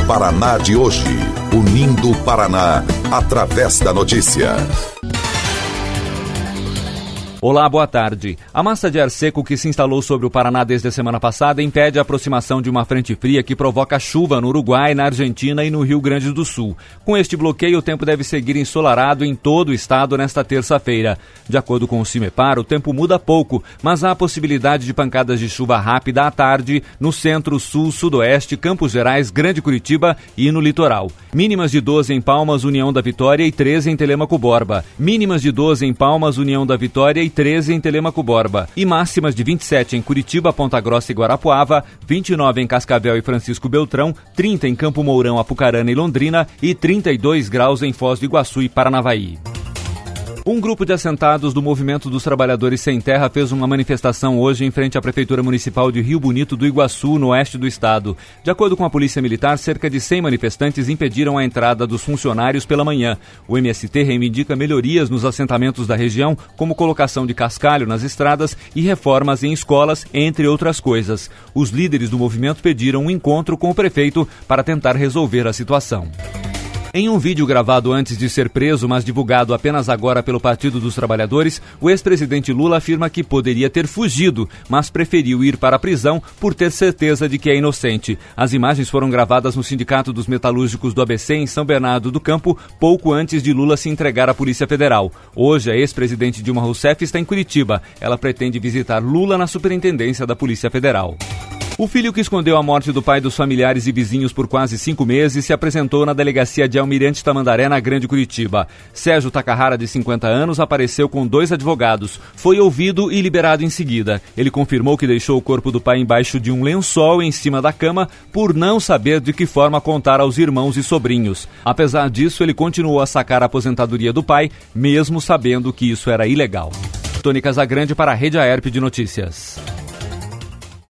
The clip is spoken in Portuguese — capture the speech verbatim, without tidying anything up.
Paraná de hoje. Unindo o Paraná, através da notícia. Olá, boa tarde. A massa de ar seco que se instalou sobre o Paraná desde a semana passada impede a aproximação de uma frente fria que provoca chuva no Uruguai, na Argentina e no Rio Grande do Sul. Com este bloqueio, o tempo deve seguir ensolarado em todo o estado nesta terça-feira. De acordo com o CIMEPAR, o tempo muda pouco, mas há a possibilidade de pancadas de chuva rápida à tarde no centro, sul, sudoeste, Campos Gerais, Grande Curitiba e no litoral. Mínimas de doze em Palmas, União da Vitória e treze em Telêmaco Borba. Mínimas de doze em Palmas, União da Vitória e treze em Telêmaco Borba, e máximas de vinte e sete em Curitiba, Ponta Grossa e Guarapuava, vinte e nove em Cascavel e Francisco Beltrão, trinta em Campo Mourão, Apucarana e Londrina e trinta e dois graus em Foz do Iguaçu e Paranavaí. Um grupo de assentados do Movimento dos Trabalhadores Sem Terra fez uma manifestação hoje em frente à Prefeitura Municipal de Rio Bonito do Iguaçu, no oeste do estado. De acordo com a Polícia Militar, cerca de cem manifestantes impediram a entrada dos funcionários pela manhã. O M S T reivindica melhorias nos assentamentos da região, como colocação de cascalho nas estradas e reformas em escolas, entre outras coisas. Os líderes do movimento pediram um encontro com o prefeito para tentar resolver a situação. Em um vídeo gravado antes de ser preso, mas divulgado apenas agora pelo Partido dos Trabalhadores, o ex-presidente Lula afirma que poderia ter fugido, mas preferiu ir para a prisão por ter certeza de que é inocente. As imagens foram gravadas no Sindicato dos Metalúrgicos do A B C em São Bernardo do Campo, pouco antes de Lula se entregar à Polícia Federal. Hoje, a ex-presidente Dilma Rousseff está em Curitiba. Ela pretende visitar Lula na Superintendência da Polícia Federal. O filho que escondeu a morte do pai dos familiares e vizinhos por quase cinco meses se apresentou na delegacia de Almirante Tamandaré, na Grande Curitiba. Sérgio Takahara, de cinquenta anos, apareceu com dois advogados. Foi ouvido e liberado em seguida. Ele confirmou que deixou o corpo do pai embaixo de um lençol em cima da cama por não saber de que forma contar aos irmãos e sobrinhos. Apesar disso, ele continuou a sacar a aposentadoria do pai, mesmo sabendo que isso era ilegal. Tony Casagrande para a Rede Aerp de Notícias.